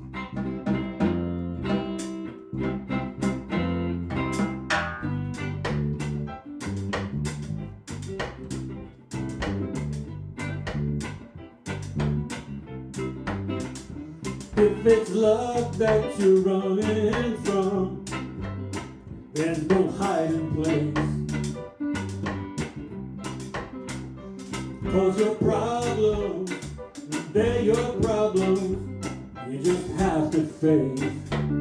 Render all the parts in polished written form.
If it's love that you're running from, there's no hiding place. 'Cause your problems, they're your problems, you just have to face.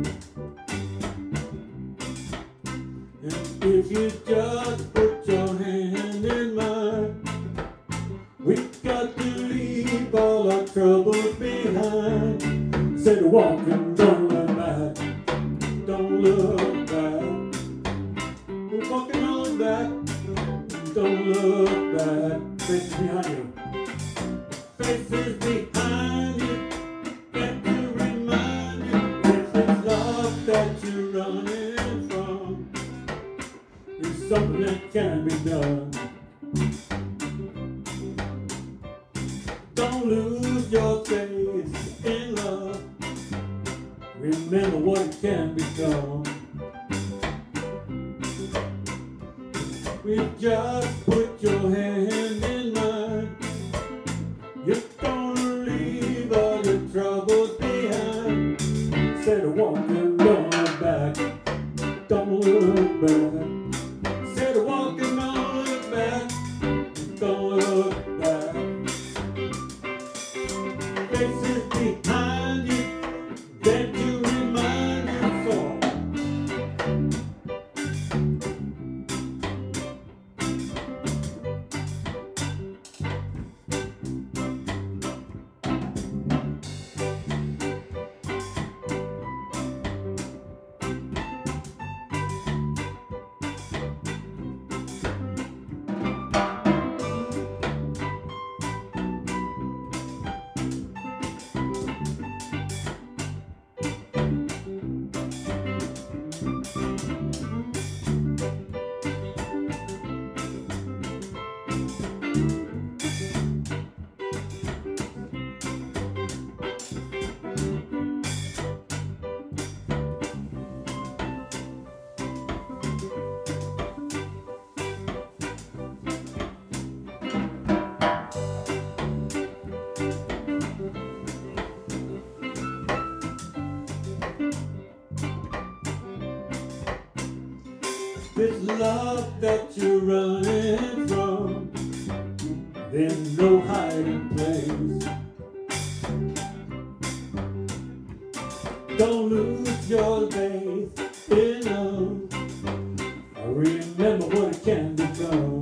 And if you just put your hand in mine, we've got to leave all our troubles behind. Said walking, don't look back, don't look back. We're walking on back, don't look back. Faces behind you, faces behind you. Got to remind you, if it's love that you're running from, it's something that can be done. Don't lose your faith in love. Remember what it can become. We just put your hand in mine. You're gonna leave all your troubles behind. Said walking, don't look back, don't look back. Said walking, don't look back, don't look back. Faces behind you that you remind you for. This love that you're running from, there's no hiding place. Don't lose your faith in love. Remember what it can become.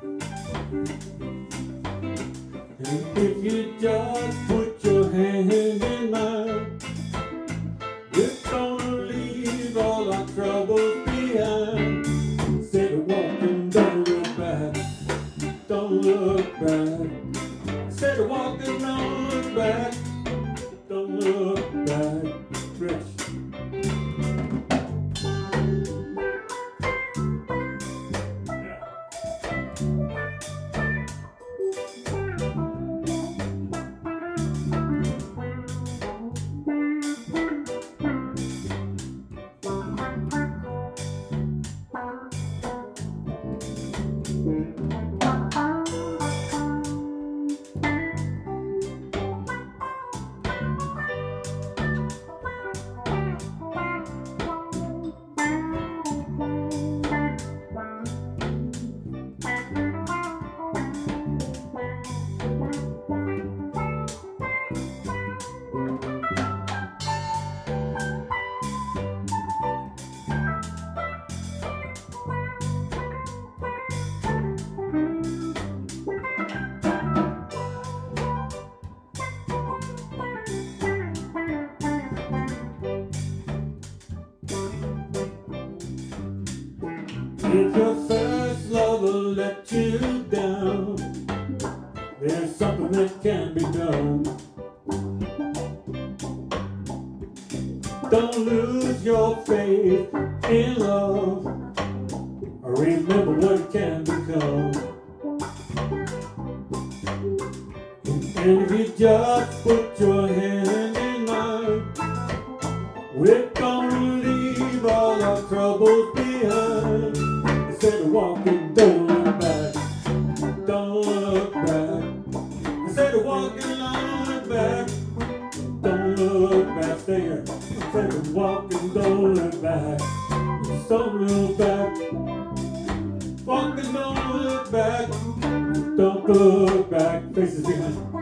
And if you just put your hand in mine, we're gonna leave all our troubles behind. Said walking, don't look back, don't look back. Said walking, don't look back, don't look back. Rich. If your first lover let you down, there's something that can be done. Don't lose your faith in love. Remember what it can become. And if you just put your hand in mine, don't look back. Fucking don't look back. Don't look back. Faces behind.